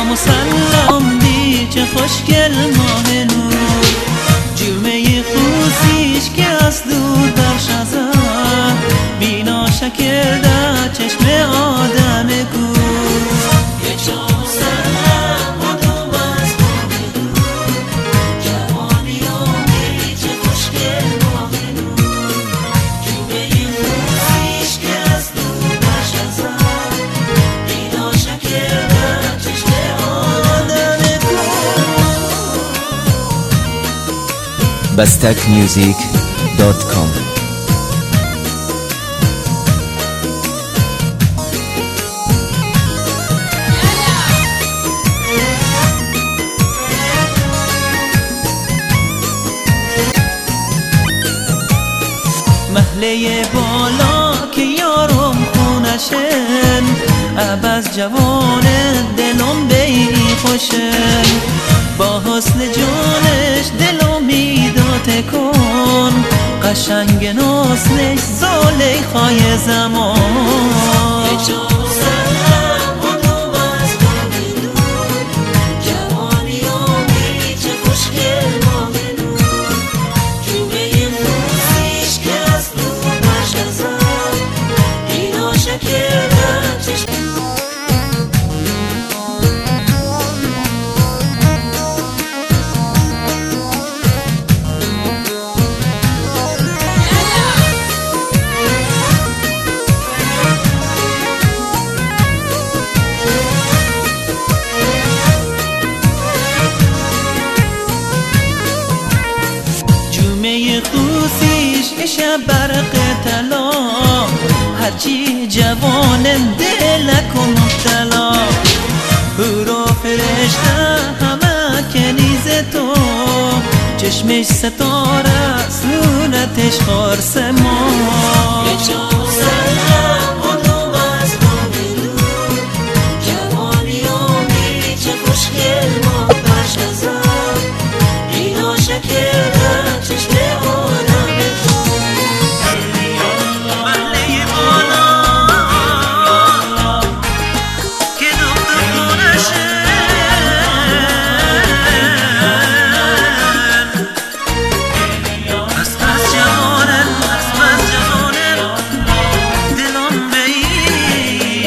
سلام و سلام دی چه خوشگل ماه نور، جومه خوزیش که از دور برش ازم بینا شکر در چشم آدم گور. یه چام سلام و دوم از ماه نور، جوانی آمی چه خوشگل ماه نور، جومه خوزیش که از دور برش ازم بینا شکر در چشم آدم گور. bastakmusic.com محله بالا که یارم خونشن، عباس جوان دلم بی خوشن، با حسن جانش دلم میداد کن، قشنگ نسلش زلیخای زمان. خوزیش شب برق طلا، هرچی جوانم دلکم مبتلا، او را فرشته همه کنیز تو، چشمش ستاره صورتش خارس ما. یه چام سلام و دوم از ماه نور، جوانی آمی چه خوشگل ما برش ازم بینا شکر در چشم آدم گور. محله بالا که دختر خونشن، از جوانن دلم بی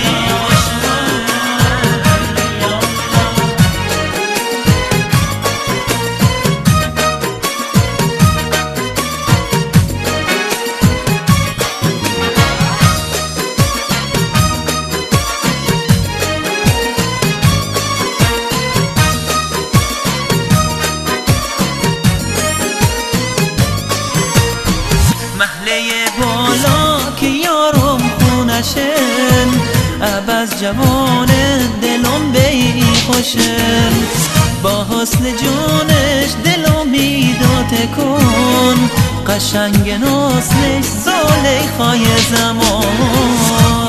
محله بالا که یارم خونشن، عباس جوان دلم بی خوشن، با حسن جانش دلم میداد کن، قشنگ نسلش زلیخای زمان.